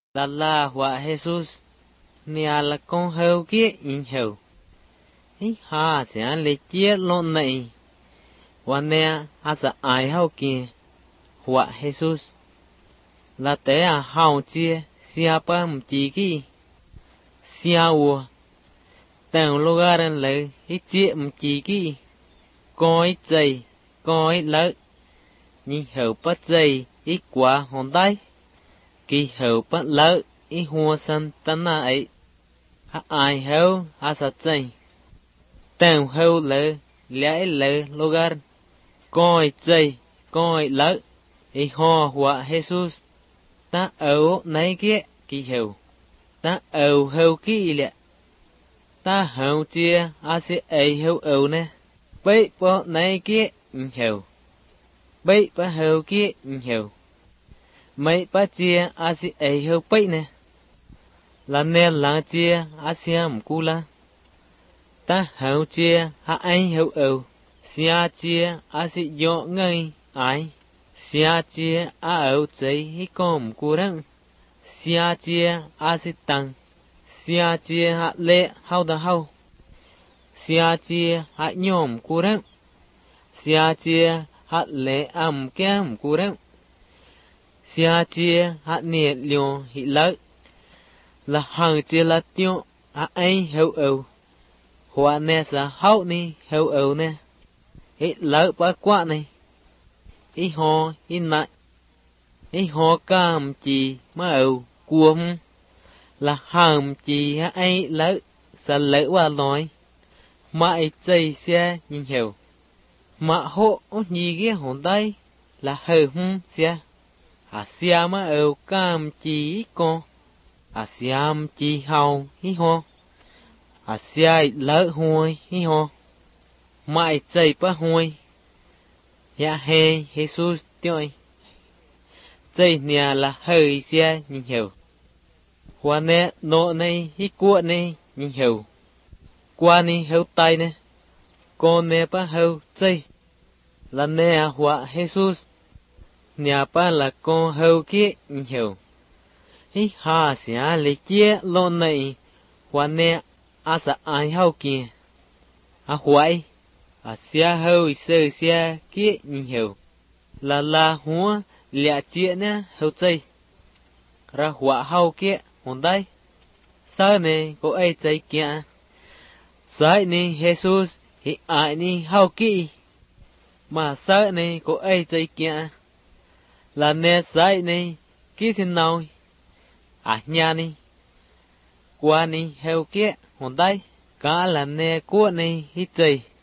La hua Jesus nia là con heo kia in heo hi ha sẽ lấy chia lon này và nè ha sẽ ai hao kia hua Jesus là té hao chia xia bám chỉ kia xia ua tao lugar lấy hi chia chỉ kia coi dày coi lỡ nhưng heo bắt dày ít quá hòn đáy kỳ heo bắt lỡ ít hoa san tan ấy ai heo ha sát chay tao heo lỡ lẽ lỡ lugar coi chay coi lỡ ít hoa hua Jesus ta ở này kia kỳ heo ta ở heo kia lẹ ta heo chia sẽ ấy heo ở nè bây bỏ này kia heo bây bỏ heo kia heo mấy ba chia sẽ ấy heo bây nè là nè là chia ASEAN cula ta heo chia anh heo ở xia chia sẽ dọ ngay ai xia chia ở chơi hi com curang xia chia sẽ tăng xia chia lệ hao da hao xia chia nhom curang xia chia lệ kem curang xia chia nè liều hi lỡ là hàng chia là tiêu anh heo ở hoa nè sa hậu ni heo ở nè hết lỡ ba quá này ít ho ít nại ít ho cam chỉ mà ở cuồng là hàng chỉ ai lỡ sa lỡ qua nói mà ai chơi xe nhìn hiểu mà hộ nhì ghé hồn đây là hờ xe xe mà ở cam chỉ con ASEAN chỉ hậu hi ho ASEAN lỡ hôi hi ho mãi chạy ba hôi ya he Jesus tiêu chạy nhà là hơi xe nhìn hiểu hoa nè nọ này hi cuộn này nhìn hiểu qua này heo tay nè con nè ba heo chạy là nè hoa Jesus nhà ba là con heo kia nhìn hiểu hi ha sẽ lấy chia lon này hoa nè sẽ ai hao kia hoài xe heo sơ xe kia nhìn hiểu là húa lẹ chia nè heo chơi ra hoa hao kia hồn đây sao này có ai chơi kia sai này Jesus hi ai này hao kia mà sao này có ai chơi kia là nè sai này kia thế nào nhà này qua này heo kia hồn đây cả là nè của này hi chơi